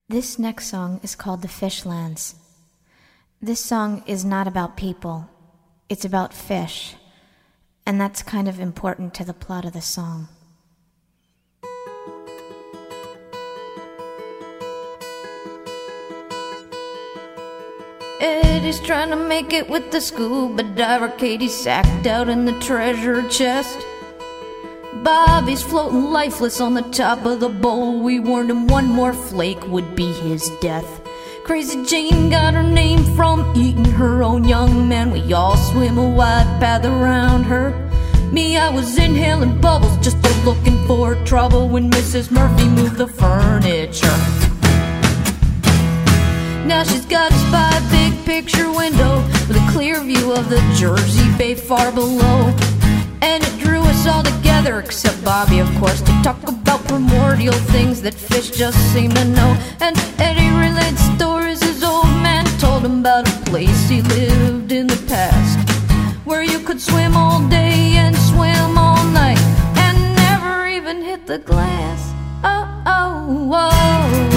This next song is called The Fishlands. This song is not about people, it's about fish, and that's kind of important to the plot of the song. Eddie's trying to make it with the scuba diver. Katie's sacked out in the treasure chest. Bobby's floating lifeless on the top of the bowl. We warned him one more flake would be his death. Crazy Jane got her name from eating her own young man. We all swim a wide path around her. Me, I was inhaling bubbles just looking for trouble when Mrs. Murphy moved the furniture. Now she's got a spy big picture window with a clear view of the Jersey Bay far below. And it drew us all together, except Bobby, of course, to talk about primordial things that fish just seem to know. And Eddie relayed stories his old man told him about a place he lived in the past, where you could swim all day and swim all night and never even hit the glass. Oh, oh, oh.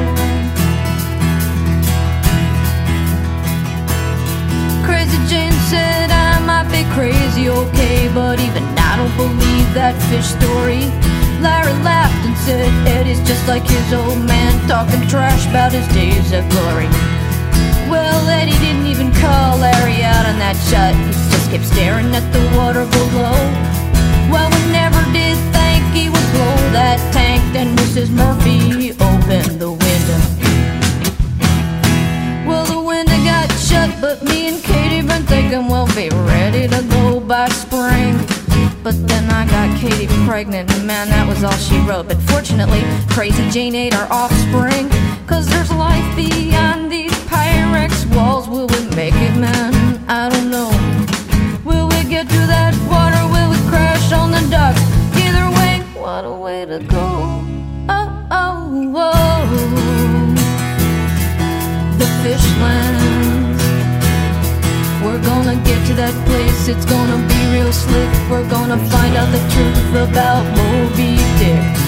Crazy Jane said I might be crazy, okay, but even I don't believe that fish story. Larry laughed and said Eddie's just like his old man, talking trash about his days of glory. Well, Eddie didn't even call Larry out on that shot. He just kept staring at the water below. Well, we never did think he would blow that tank. Then Mrs. Murphy opened the window. Well, the window got shut, but me and Katie been thinking we'll be ready to go by spring. But then I got Katie pregnant, and man, that was all she wrote. But fortunately, Crazy Jane ate our offspring, 'cause there's life beyond these Pyrex walls. Will we make it, man? I don't know. Will we get through that water? Will we crash on the docks? Either way, what a way to go. Oh, oh, oh. The Fishlands. We're gonna get to that place, it's gonna be real slick. We're gonna find out the truth about Moby Dick.